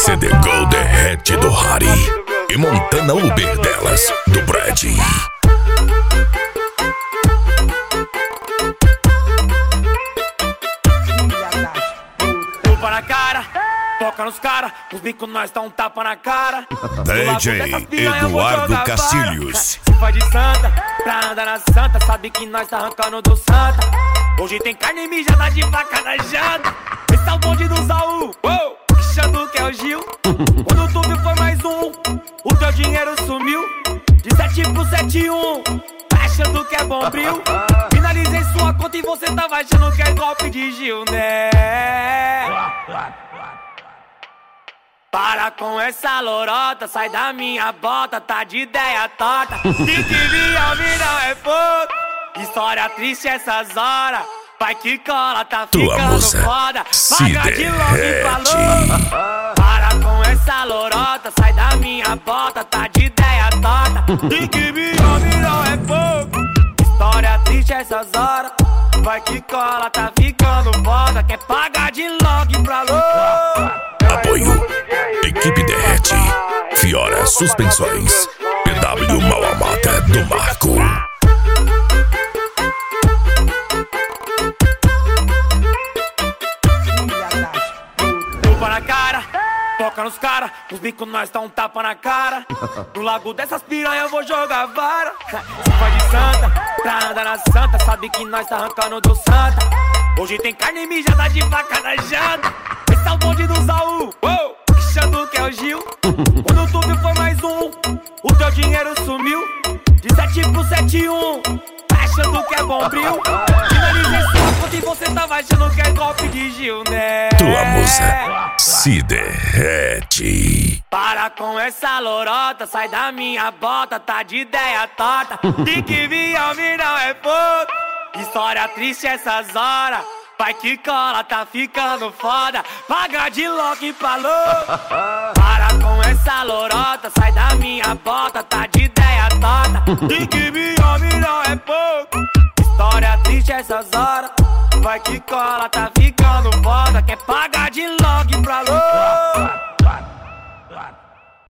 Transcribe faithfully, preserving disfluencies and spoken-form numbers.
C D Go derrete do Harry e Montana Uber delas, do Brad. Tapa na cara, toca nos cara, os bicos nós dá um tapa na cara. D J Eduardo Castilhos. Se faz de santa, pra andar na santa, sabe que nós tá arrancando do santa. Hoje tem carne mijada de vaca na janta. Esse é o bonde do Saul, oh, achando que é o Gil. Quando tu viu foi mais um, o teu dinheiro sumiu. De sete pro sete um, tá achando que é bombril. Finalizei sua conta e você tava achando que é golpe de Gil, né? Para com essa lorota, sai da minha bota, tá de ideia torta. Se que vinha, não é pouco. História triste essas horas. Vai que cola, tá Tua ficando musa foda. se Paga de logo e derrete. falou. Para com essa lorota, sai da minha bota, tá de ideia torta. Se que vinha, não é pouco. História triste essas horas. Vai que cola, tá ficando foda. Quer pagar de logo e pra louco. Apoio Equipe Derrete, Fiora Suspensões, P W Mauamata do Marco. Tapa na cara, toca nos cara, os bicos nós dá um tapa na cara. No lago dessas piranha eu vou jogar vara. Se faz de santa, pra andar na santa, sabe que nós tá arrancando do santa. Hoje tem carne mijada de vaca na janta. Esse é o bonde do Saul, oh, achando que é o Gil. Quando tu viu foi mais um, o teu dinheiro sumiu. De sete pro sete um, tá achando que é bombril. Finalizei sua conta e você tava achando que é golpe de Gil, né? Tua musa se derrete. Para com essa lorota, sai da minha bota, tá de ideia torta. De que vinha, não é pouco. História triste essas horas. Vai que cola, tá ficando foda. Paga de louco e falou. Para com essa lorota, sai da minha bota, tá de ideia torta. De que vinha, não é pouco. História triste essas horas. Vai que cola, tá ficando foda. Quer pagar de logo e pra louco.